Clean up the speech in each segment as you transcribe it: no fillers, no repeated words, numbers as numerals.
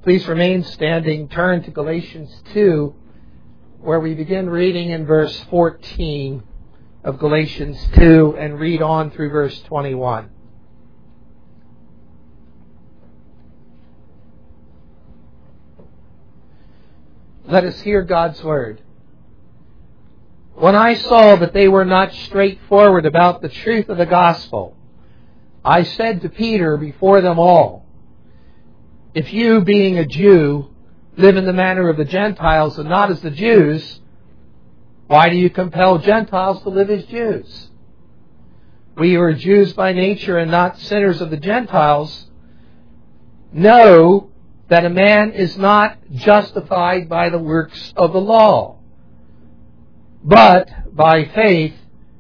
Please remain standing. Turn to Galatians 2, where we begin reading in verse 14 of Galatians 2 and read on through verse 21. Let us hear God's word. When I saw that they were not straightforward about the truth of the gospel, I said to Peter before them all, if you, being a Jew, live in the manner of the Gentiles and not as the Jews, why do you compel Gentiles to live as Jews? We who are Jews by nature and not sinners of the Gentiles know that a man is not justified by the works of the law, but by faith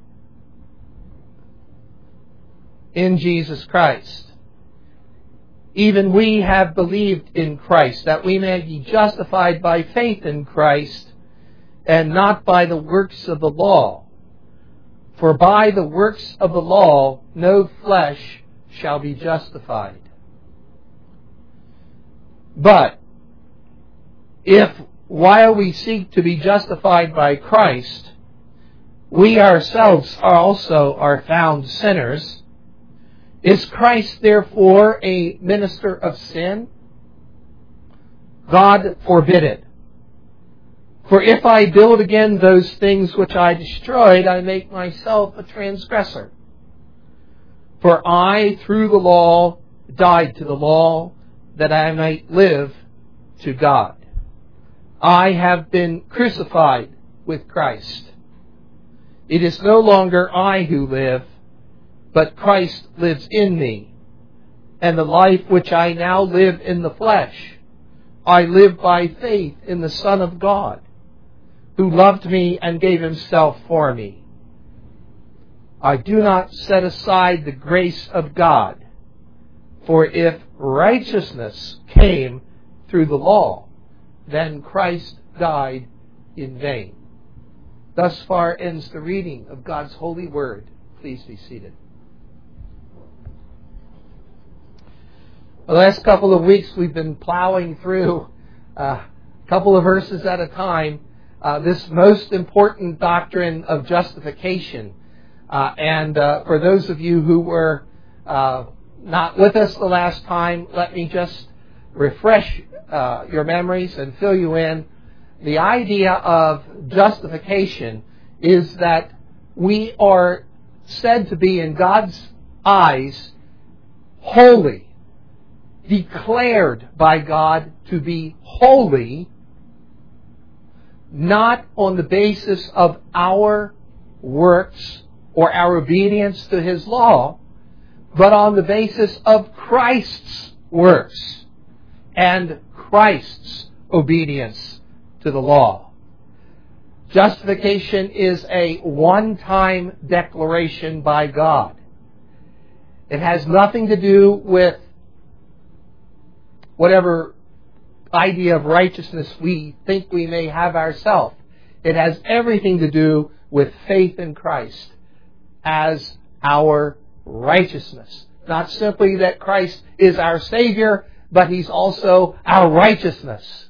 in Jesus Christ. Even we have believed in Christ, that we may be justified by faith in Christ, and not by the works of the law. For by the works of the law no flesh shall be justified. But if, while we seek to be justified by Christ, we ourselves also are found sinners, is Christ therefore a minister of sin? God forbid it. For if I build again those things which I destroyed, I make myself a transgressor. For I, through the law, died to the law, that I might live to God. I have been crucified with Christ. It is no longer I who live, but Christ lives in me. And the life which I now live in the flesh, I live by faith in the Son of God, who loved me and gave himself for me. I do not set aside the grace of God, for if righteousness came through the law, then Christ died in vain. Thus far ends the reading of God's holy word. Please be seated. The last couple of weeks we've been plowing through a couple of verses at a time this most important doctrine of justification. And for those of you who were not with us the last time, let me just refresh your memories and fill you in. The idea of justification is that we are said to be in God's eyes holy, declared by God to be holy, not on the basis of our works or our obedience to His law, but on the basis of Christ's works and Christ's obedience to the law. Justification is a one-time declaration by God. It has nothing to do with whatever idea of righteousness we think we may have ourselves. It has everything to do with faith in Christ as our righteousness. Not simply that Christ is our Savior, but He's also our righteousness.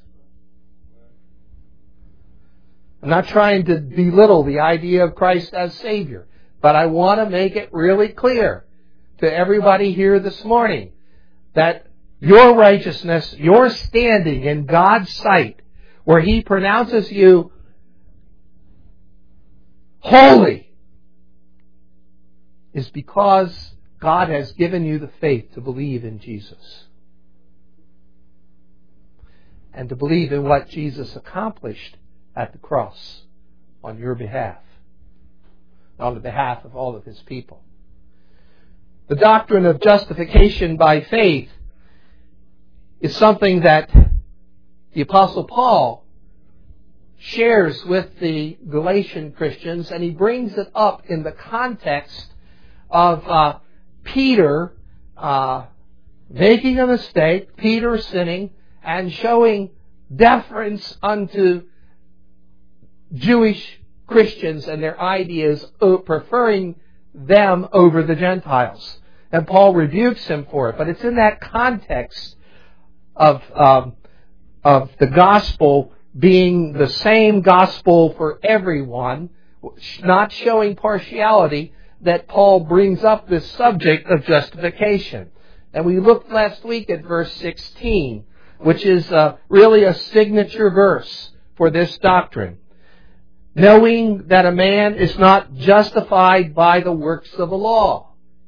I'm not trying to belittle the idea of Christ as Savior, but I want to make it really clear to everybody here this morning that your righteousness, your standing in God's sight, where He pronounces you holy, is because God has given you the faith to believe in Jesus. And to believe in what Jesus accomplished at the cross on your behalf, on the behalf of all of His people. The doctrine of justification by faith is something that the Apostle Paul shares with the Galatian Christians, and he brings it up in the context of Peter making a mistake, Peter sinning, and showing deference unto Jewish Christians and their ideas, preferring them over the Gentiles. And Paul rebukes him for it. But it's in that context of of the gospel being the same gospel for everyone, not showing partiality, that Paul brings up this subject of justification. And we looked last week at verse 16, which is really a signature verse for this doctrine. Knowing that a man is not justified by the works of the law.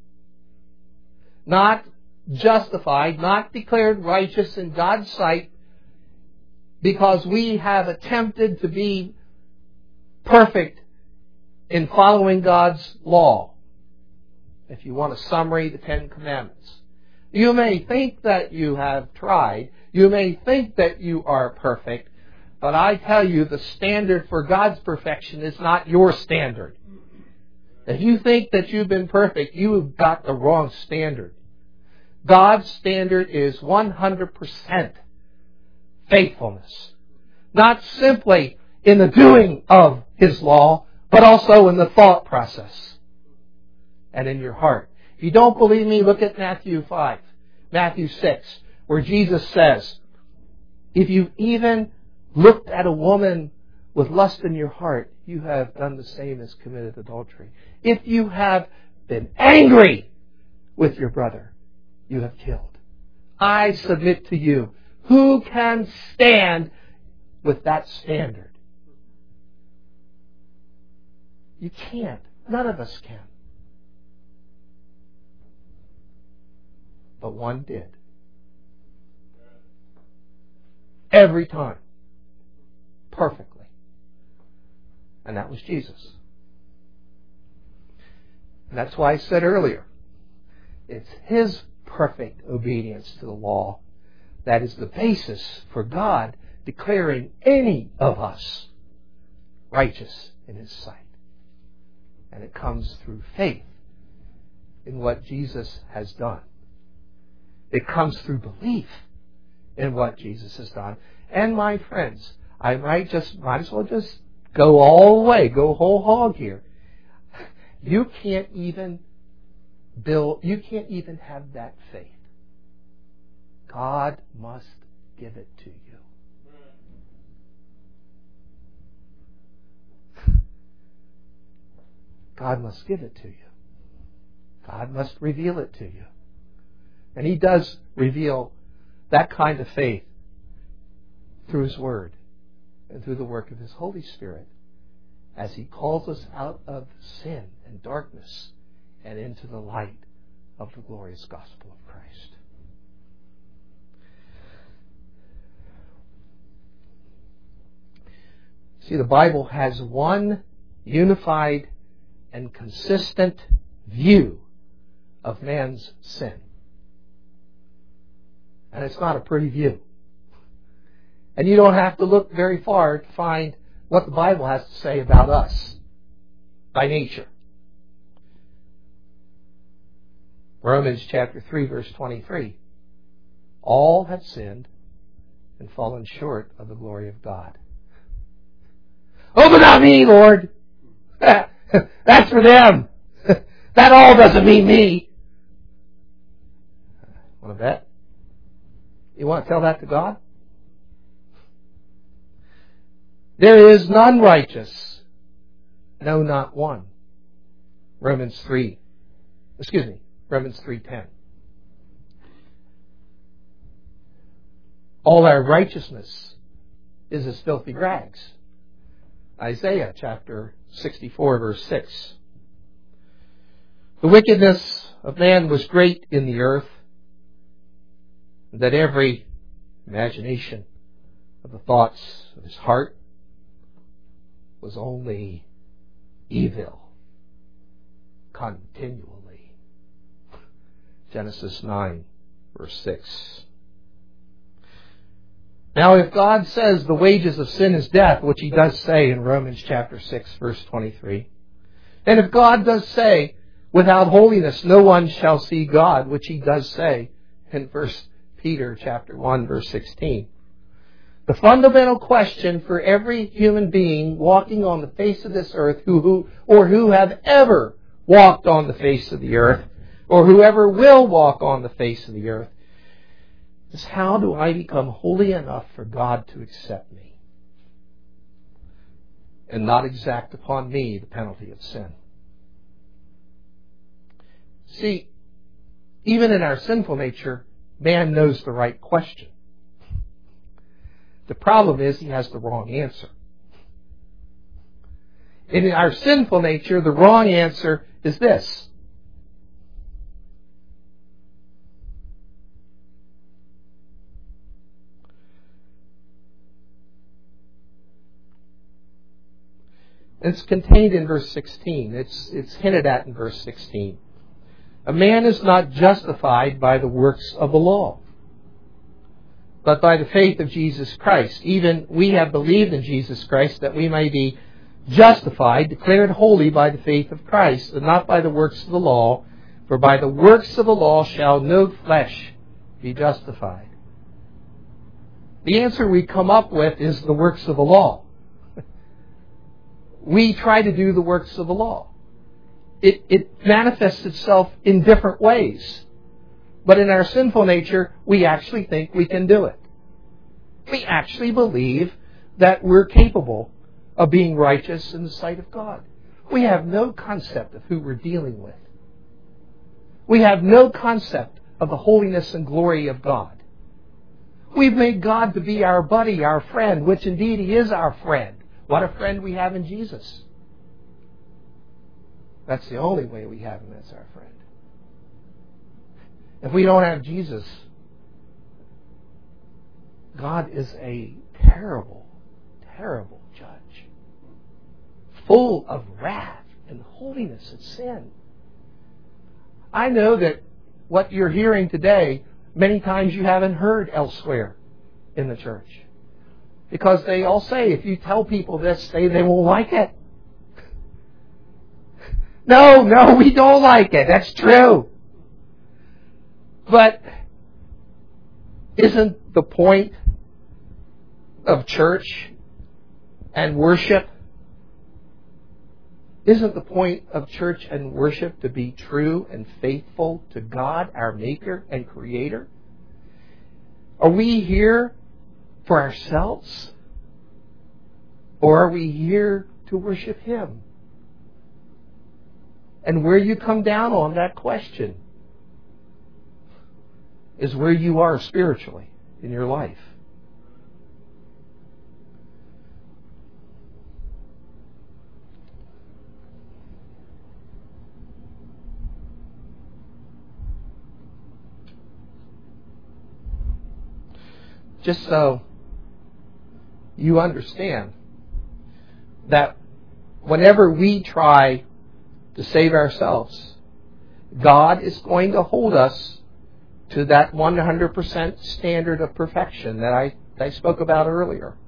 Not justified, not declared righteous in God's sight because we have attempted to be perfect in following God's law. If you want a summary, the Ten Commandments. You may think that you have tried. You may think that you are perfect. But I tell you, the standard for God's perfection is not your standard. If you think that you've been perfect, you've got the wrong standard. God's standard is 100% faithfulness. Not simply in the doing of His law, but also in the thought process and in your heart. If you don't believe me, look at Matthew 5, Matthew 6, where Jesus says, if you even looked at a woman with lust in your heart, you have done the same as committed adultery. If you have been angry with your brother, you have killed. I submit to you, who can stand with that standard? You can't. None of us can. But one did. Every time. Perfectly. And that was Jesus. And that's why I said earlier, it's His perfect obedience to the law that is the basis for God declaring any of us righteous in His sight. And it comes through faith in what Jesus has done. It comes through belief in what Jesus has done. And my friends, I might as well just go all the way, go whole hog here. You can't even have that faith. God must give it to you. God must give it to you. God must reveal it to you. And He does reveal that kind of faith through His Word and through the work of His Holy Spirit as He calls us out of sin and darkness and into the light of the glorious gospel of Christ. See, the Bible has one unified and consistent view of man's sin. And it's not a pretty view. And you don't have to look very far to find what the Bible has to say about us by nature. Romans chapter 3, verse 23. All have sinned and fallen short of the glory of God. Oh, but not me, Lord. That's for them. That all doesn't mean me. Want to bet? You want to tell that to God? There is none righteous, no, not one. Romans 3:10. All our righteousness is as filthy rags. Isaiah chapter 64, verse 6. The wickedness of man was great in the earth, that every imagination of the thoughts of his heart was only evil continually. Genesis 9, verse 6. Now, if God says the wages of sin is death, which He does say in Romans chapter 6, verse 23, and if God does say, without holiness no one shall see God, which He does say in 1 Peter chapter 1, verse 16, the fundamental question for every human being walking on the face of this earth, who have ever walked on the face of the earth, or whoever will walk on the face of the earth, is how do I become holy enough for God to accept me and not exact upon me the penalty of sin? See, even in our sinful nature, man knows the right question. The problem is he has the wrong answer. In our sinful nature, the wrong answer is this: it's contained in verse 16. It's hinted at in verse 16. A man is not justified by the works of the law, but by the faith of Jesus Christ. Even we have believed in Jesus Christ that we may be justified, declared holy by the faith of Christ, and not by the works of the law. For by the works of the law shall no flesh be justified. The answer we come up with is the works of the law. We try to do the works of the law. It manifests itself in different ways. But in our sinful nature, we actually think we can do it. We actually believe that we're capable of being righteous in the sight of God. We have no concept of who we're dealing with. We have no concept of the holiness and glory of God. We've made God to be our buddy, our friend, which indeed He is our friend. What a friend we have in Jesus. That's the only way we have Him as our friend. If we don't have Jesus, God is a terrible, terrible judge, full of wrath and holiness and sin. I know that what you're hearing today, many times you haven't heard elsewhere in the church. Because they all say, if you tell people this, they won't like it. No, we don't like it. That's true. But isn't the point of church and worship, isn't the point of church and worship to be true and faithful to God, our Maker and Creator? Are we here for ourselves? Or are we here to worship Him? And where you come down on that question is where you are spiritually in your life. Just so you understand that whenever we try to save ourselves, God is going to hold us to that 100% standard of perfection that I spoke about earlier.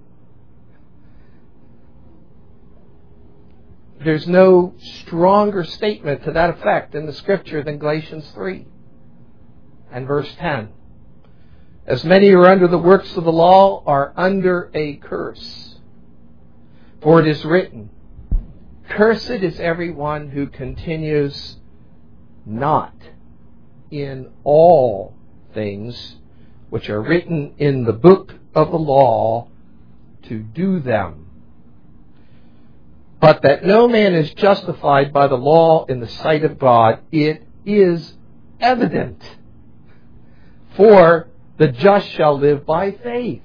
There's no stronger statement to that effect in the Scripture than Galatians 3 and verse 10. As many who are under the works of the law are under a curse. For it is written, cursed is everyone who continues not in all things which are written in the book of the law to do them. But that no man is justified by the law in the sight of God, it is evident. For the just shall live by faith.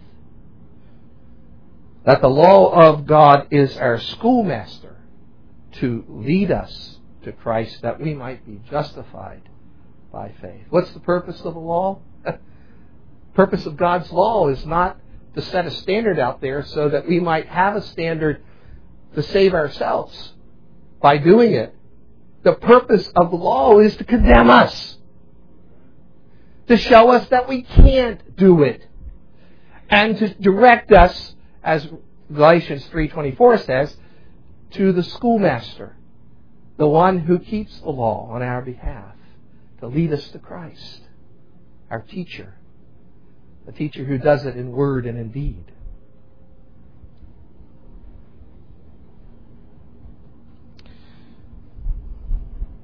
That the law of God is our schoolmaster to lead us to Christ, that we might be justified by faith. What's the purpose of the law? The purpose of God's law is not to set a standard out there so that we might have a standard to save ourselves by doing it. The purpose of the law is to condemn us, to show us that we can't do it, and to direct us, as Galatians 3:24 says, to the schoolmaster, the one who keeps the law on our behalf, to lead us to Christ, our teacher, the teacher who does it in word and in deed.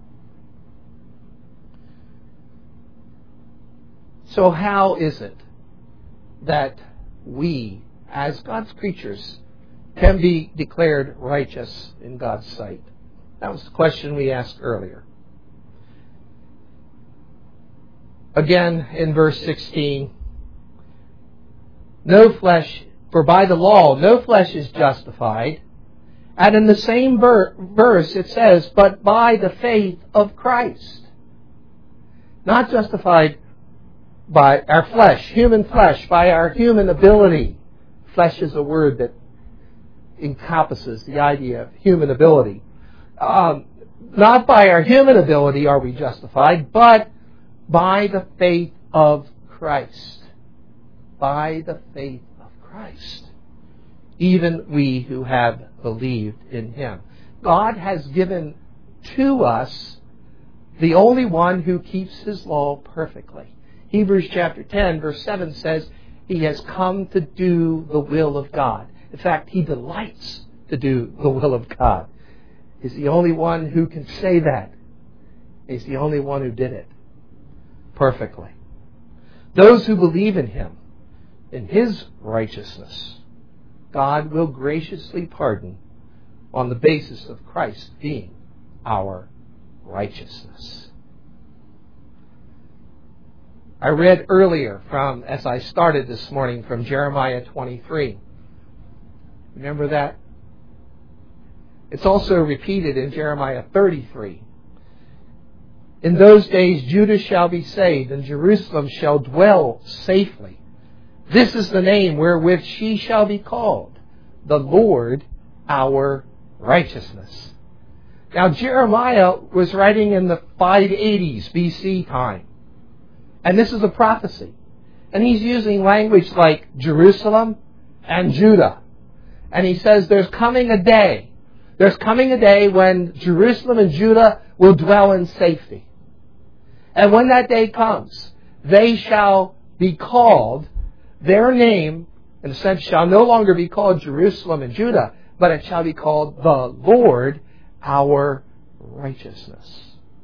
So how is it that we, as God's creatures, can be declared righteous in God's sight? That was the question we asked earlier. Again, in verse 16, no flesh, for by the law no flesh is justified. And in the same verse it says, but by the faith of Christ. Not justified by our flesh, human flesh, by our human ability. Flesh is a word that encompasses the idea of human ability. Not by our human ability are we justified, but by the faith of Christ. By the faith of Christ. Even we who have believed in Him. God has given to us the only one who keeps His law perfectly. Hebrews chapter 10 verse 7 says, He has come to do the will of God. In fact, He delights to do the will of God. He's the only one who can say that. He's the only one who did it perfectly. Those who believe in Him, in His righteousness, God will graciously pardon on the basis of Christ being our righteousness. I read earlier as I started this morning, from Jeremiah 23. Remember that? It's also repeated in Jeremiah 33. In those days Judah shall be saved, and Jerusalem shall dwell safely. This is the name wherewith she shall be called, the Lord our righteousness. Now Jeremiah was writing in the 580s BC time. And this is a prophecy. And he's using language like Jerusalem and Judah. And he says there's coming a day when Jerusalem and Judah will dwell in safety. And when that day comes, they shall be called, their name, in a sense, shall no longer be called Jerusalem and Judah, but it shall be called the Lord our righteousness.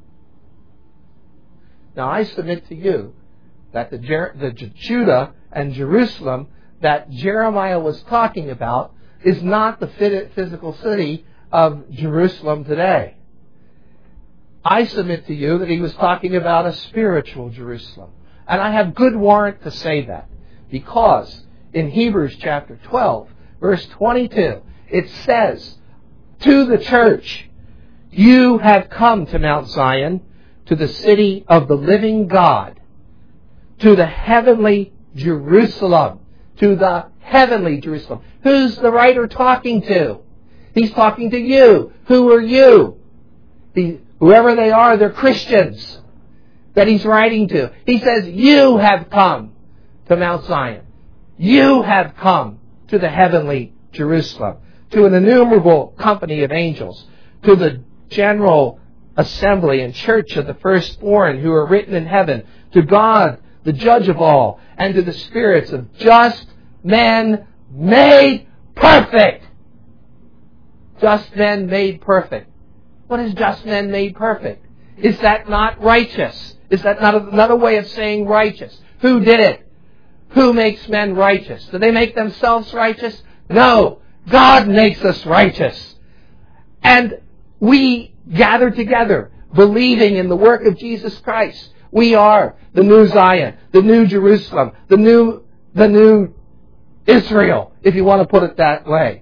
Now I submit to you that the Judah and Jerusalem that Jeremiah was talking about is not the physical city of Jerusalem today. I submit to you that he was talking about a spiritual Jerusalem. And I have good warrant to say that. Because in Hebrews chapter 12, verse 22, it says to the church, you have come to Mount Zion, to the city of the living God, to the heavenly Jerusalem, to the heavenly Jerusalem. Who's the writer talking to? He's talking to you. Who are you? Whoever they are, they're Christians that he's writing to. He says, you have come to Mount Zion. You have come to the heavenly Jerusalem, to an innumerable company of angels, to the general assembly and church of the firstborn who are written in heaven, to God, the judge of all, and to the spirits of just men made perfect. Just men made perfect. What is just men made perfect? Is that not righteous? Is that not another way of saying righteous? Who did it? Who makes men righteous? Do they make themselves righteous? No. God makes us righteous. And we gather together, believing in the work of Jesus Christ. We are the new Zion, the new Jerusalem, the new Israel, if you want to put it that way.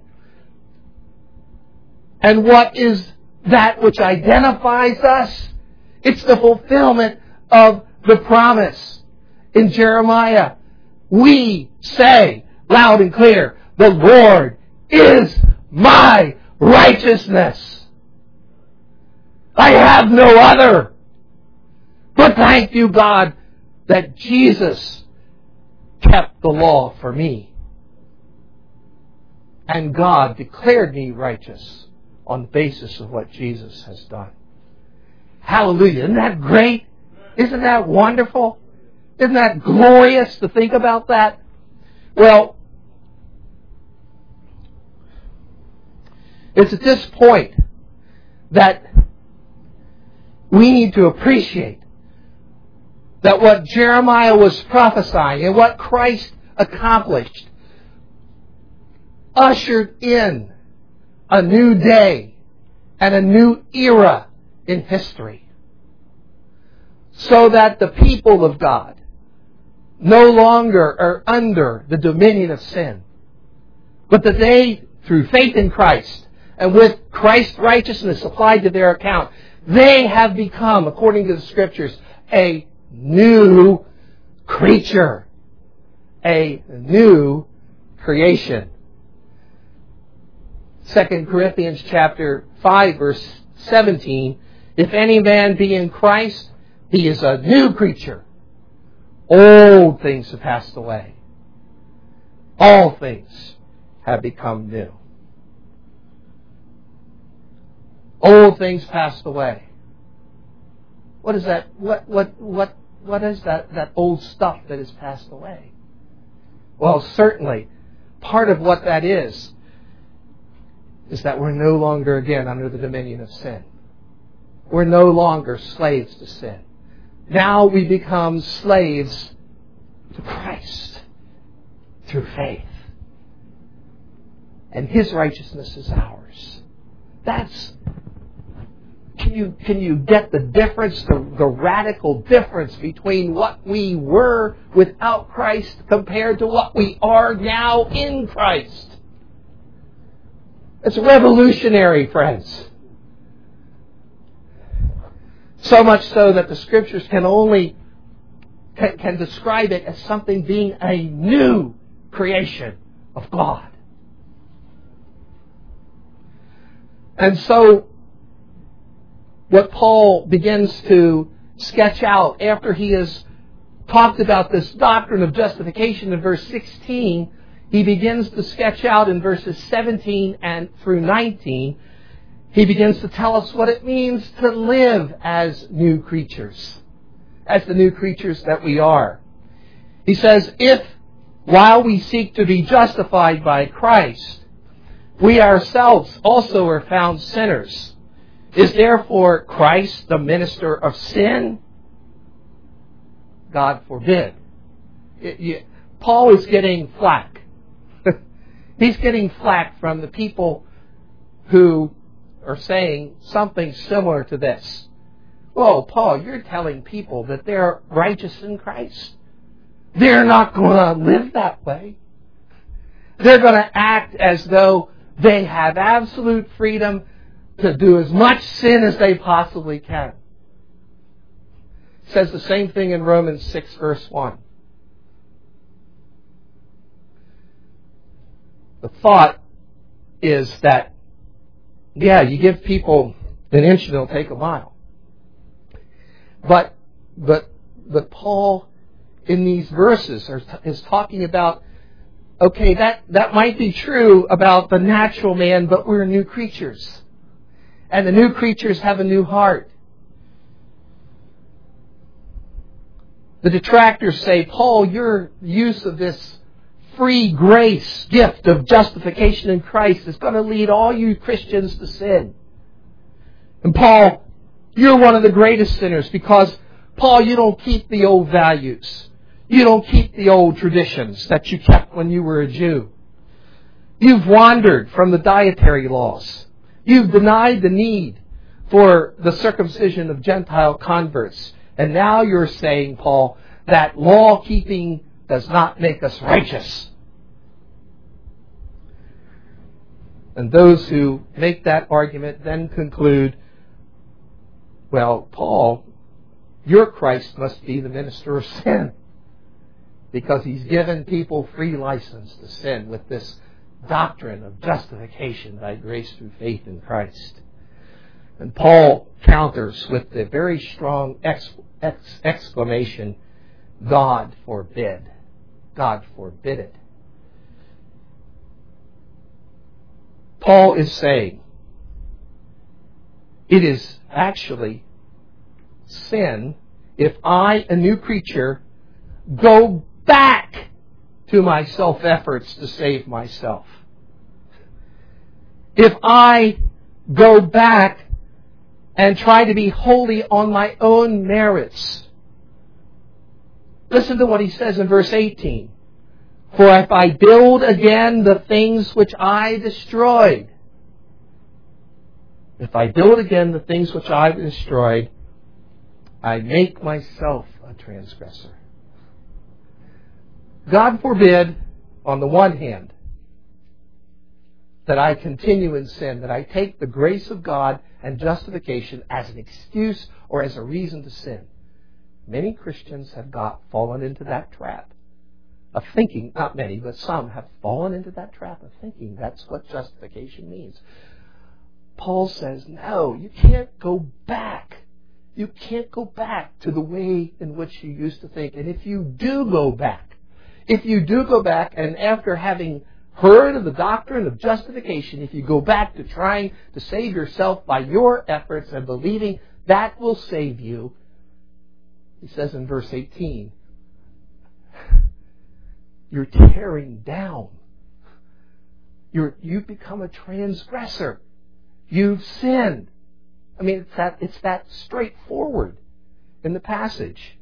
And what is that which identifies us? It's the fulfillment of the promise in Jeremiah. We say loud and clear, the Lord is my righteousness. I have no other. But thank you, God, that Jesus kept the law for me. And God declared me righteous on the basis of what Jesus has done. Hallelujah. Isn't that great? Isn't that wonderful? Isn't that glorious to think about that? Well, it's at this point that we need to appreciate that what Jeremiah was prophesying and what Christ accomplished, ushered in a new day and a new era in history, so that the people of God no longer are under the dominion of sin, but that they, through faith in Christ and with Christ's righteousness applied to their account, they have become, according to the Scriptures, a new creature, a new creation. 2 Corinthians chapter 5, verse 17, if any man be in Christ, he is a new creature. Old things have passed away. All things have become new. Old things passed away. What is that? What is that old stuff that has passed away? Well, certainly, part of what that is that we're no longer again under the dominion of sin. We're no longer slaves to sin. Now we become slaves to Christ through faith. And His righteousness is ours. Can you get the difference, the radical difference between what we were without Christ compared to what we are now in Christ? It's revolutionary, friends. So much so that the Scriptures can describe it as something being a new creation of God. And so, what Paul begins to sketch out after he has talked about this doctrine of justification in verse 16, he begins to sketch out in verses 17 and through 19, he begins to tell us what it means to live as new creatures, as the new creatures that we are. He says, if, while we seek to be justified by Christ, we ourselves also are found sinners, is therefore Christ the minister of sin? God forbid. Paul is getting flack. He's getting flack from the people who are saying something similar to this. Well, Paul, you're telling people that they're righteous in Christ. They're not going to live that way. They're going to act as though they have absolute freedom to do as much sin as they possibly can. It says the same thing in Romans 6, verse 1. The thought is that, yeah, you give people an inch and they'll take a mile. But Paul, in these verses, is talking about, okay, that might be true about the natural man, but we're new creatures. And the new creatures have a new heart. The detractors say, Paul, your use of this free grace gift of justification in Christ is going to lead all you Christians to sin. And Paul, you're one of the greatest sinners because, Paul, you don't keep the old values. You don't keep the old traditions that you kept when you were a Jew. You've wandered from the dietary laws. You've denied the need for the circumcision of Gentile converts. And now you're saying, Paul, that law-keeping does not make us righteous. And those who make that argument then conclude, well, Paul, your Christ must be the minister of sin, because he's given people free license to sin with this doctrine of justification by grace through faith in Christ. And Paul counters with the very strong exclamation, God forbid. God forbid it. Paul is saying it is actually sin if I, a new creature, go back to my self-efforts to save myself. If I go back and try to be holy on my own merits. Listen to what he says in verse 18. For if I build again the things which I destroyed, if I build again the things which I destroyed, I make myself a transgressor. God forbid, on the one hand, that I continue in sin, that I take the grace of God and justification as an excuse or as a reason to sin. Many Christians have fallen into that trap of thinking, not many, but some have fallen into that trap of thinking that's what justification means. Paul says, no, you can't go back. You can't go back to the way in which you used to think. And if you do go back, and after having heard of the doctrine of justification, if you go back to trying to save yourself by your efforts and believing that will save you, he says in verse 18, you're tearing down. You've become a transgressor. You've sinned. I mean, it's that straightforward in the passage.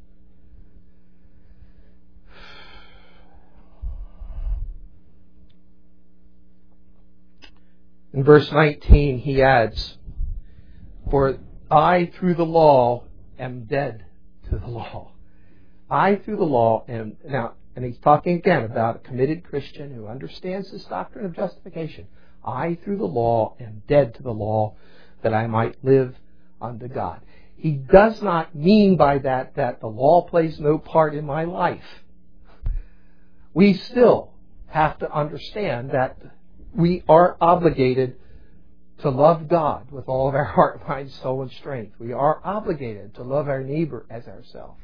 In verse 19, he adds, for I through the law am dead to the law. I through the law am, now, and he's talking again about a committed Christian who understands this doctrine of justification. I through the law am dead to the law, that I might live unto God. He does not mean by that the law plays no part in my life. We still have to understand that we are obligated to love God with all of our heart, mind, soul, and strength. We are obligated to love our neighbor as ourselves.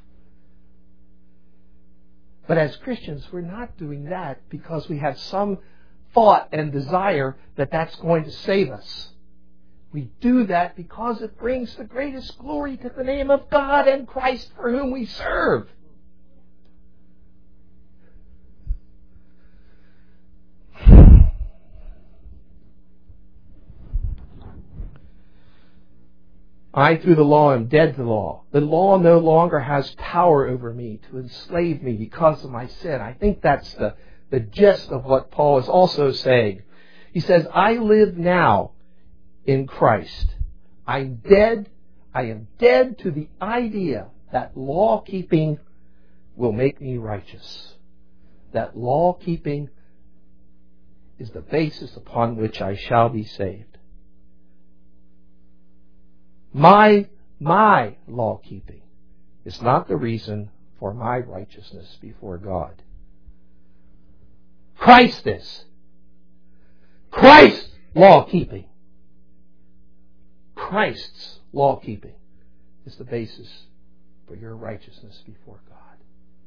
But as Christians, we're not doing that because we have some thought and desire that that's going to save us. We do that because it brings the greatest glory to the name of God and Christ for whom we serve. I through the law am dead to the law. The law no longer has power over me to enslave me because of my sin. I think that's the gist of what Paul is also saying. He says, I live now in Christ. I am dead to the idea that law keeping will make me righteous. That law keeping is the basis upon which I shall be saved. My law keeping is not the reason for my righteousness before God. Christ is. Christ's law keeping. Christ's law keeping is the basis for your righteousness before God.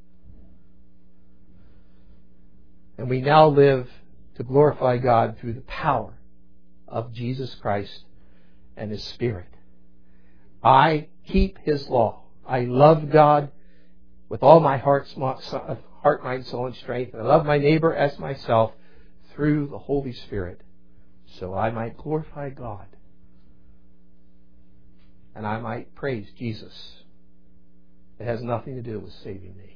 And we now live to glorify God through the power of Jesus Christ and His Spirit. I keep His law. I love God with all my heart, mind, soul, and strength. And I love my neighbor as myself through the Holy Spirit, so I might glorify God and I might praise Jesus. It has nothing to do with saving me.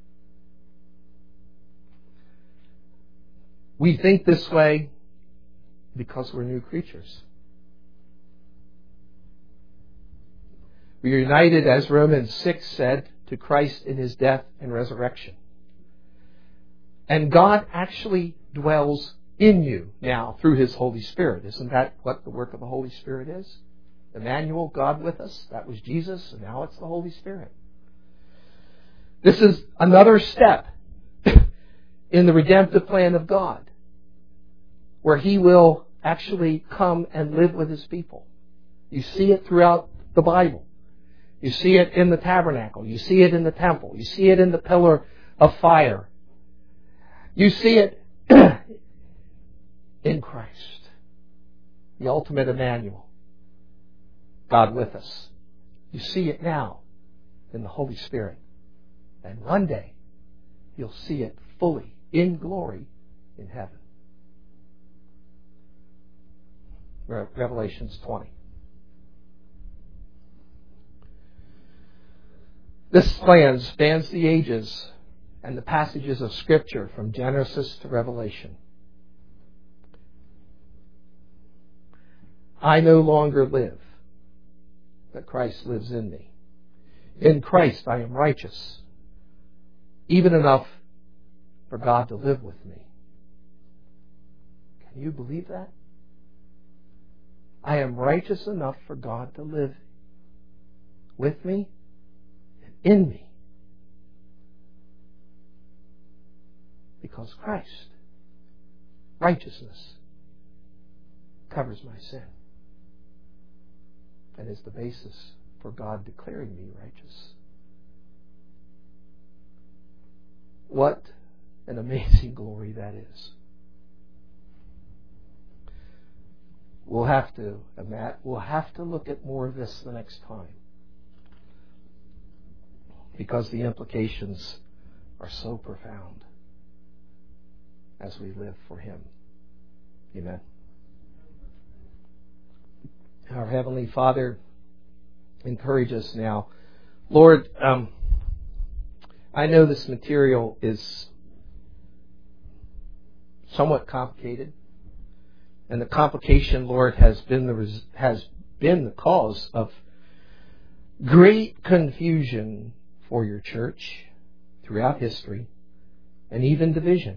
We think this way because we're new creatures. We are united, as Romans 6 said, to Christ in His death and resurrection. And God actually dwells in you now through His Holy Spirit. Isn't that what the work of the Holy Spirit is? Emmanuel, God with us. That was Jesus, and now it's the Holy Spirit. This is another step in the redemptive plan of God, where He will actually come and live with His people. You see it throughout the Bible. You see it in the tabernacle. You see it in the temple. You see it in the pillar of fire. You see it in Christ, the ultimate Emmanuel, God with us. You see it now in the Holy Spirit. And one day, you'll see it fully in glory in heaven. Revelations 20. This plan spans the ages and the passages of Scripture from Genesis to Revelation. I no longer live, but Christ lives in me. In Christ I am righteous, even enough for God to live with me. Can you believe that? I am righteous enough for God to live with me and in me. Because Christ, righteousness, covers my sin and is the basis for God declaring me righteous. What an amazing glory that is. We'll have to look at more of this the next time, because the implications are so profound as we live for Him. Amen. Our Heavenly Father, encourage us now. Lord, I know this material is somewhat complicated, and the complication, Lord, has been the cause of great confusion for your church throughout history, and even division.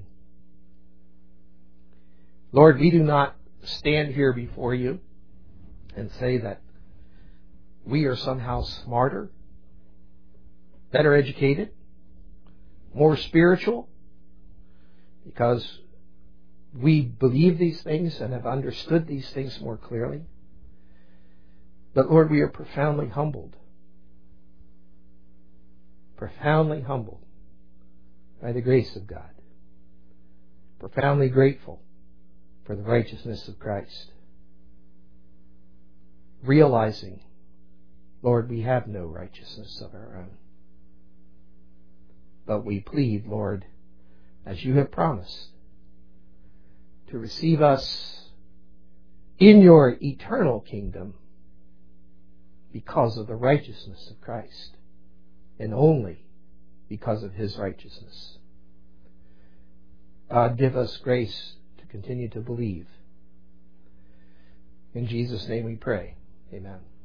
Lord, we do not stand here before you and say that we are somehow smarter, better educated, more spiritual, because we believe these things and have understood these things more clearly. But Lord, we are profoundly humbled by the grace of God, profoundly grateful for the righteousness of Christ, realizing, Lord, we have no righteousness of our own. But we plead, Lord, as you have promised, to receive us in your eternal kingdom because of the righteousness of Christ, and only because of His righteousness. God, give us grace to continue to believe. In Jesus' name we pray. Amen.